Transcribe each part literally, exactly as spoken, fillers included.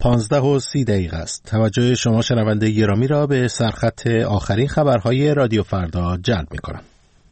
پانزده و سی دقیقه است. توجه شما شنونده گرامی را به سرخط آخرین خبرهای رادیو فردا جلب می کنم.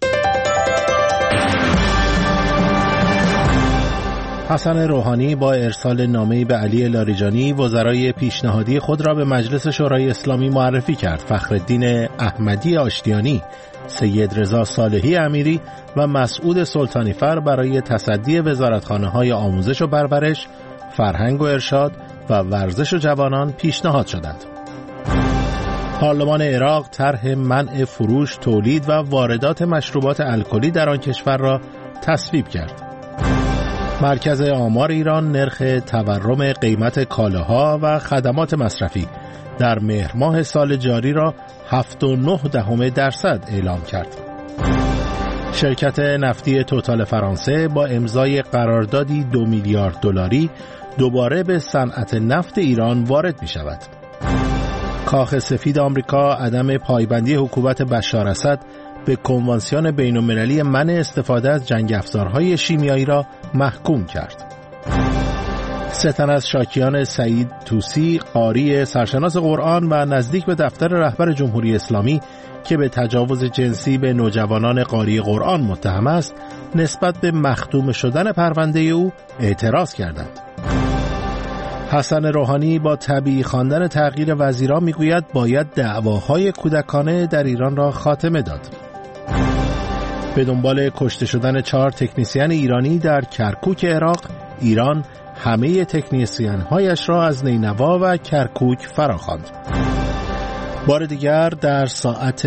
حسن روحانی با ارسال نامه‌ای به علی لاریجانی وزرای پیشنهادی خود را به مجلس شورای اسلامی معرفی کرد. فخرالدین احمدی آشتیانی، سید رضا صالحی امیری و مسعود سلطانیفر برای تصدی وزارتخانه‌های آموزش و پرورش، فرهنگ و ارشاد و ورزش و جوانان پیشنهاد شدند. پارلمان عراق طرح منع فروش، تولید و واردات مشروبات الکلی در آن کشور را تصویب کرد. مرکز آمار ایران نرخ تورم قیمت کالاها و خدمات مصرفی در مهر ماه سال جاری را هفت و نه دهم درصد اعلام کرد. شرکت نفتی توتال فرانسه با امضای قراردادی دو میلیارد دلاری دوباره به صنعت نفت ایران وارد می شود. کاخ سفید آمریکا عدم پایبندی حکومت بشار اسد به کنوانسیون بین‌المللی منع استفاده از جنگ افزارهای شیمیایی را محکوم کرد. سه تن از شاکیان سعید توسی، قاری سرشناس قرآن و نزدیک به دفتر رهبر جمهوری اسلامی که به تجاوز جنسی به نوجوانان قاری قرآن متهم است، نسبت به مختوم شدن پرونده او اعتراض کردند. حسن روحانی با طبیعی خواندن تغییر وزیران میگوید باید دعواهای کودکانه در ایران را خاتمه داد. به دنبال کشته شدن چهار تکنیسیان ایرانی در کرکوک عراق، ایران همه تکنیسیان‌هایش را از نینوا و کرکوک فراخواند. بار دیگر در ساعت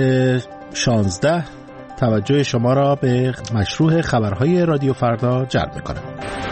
شانزده توجه شما را به مشروع خبرهای رادیو فردا جلب می‌کنم.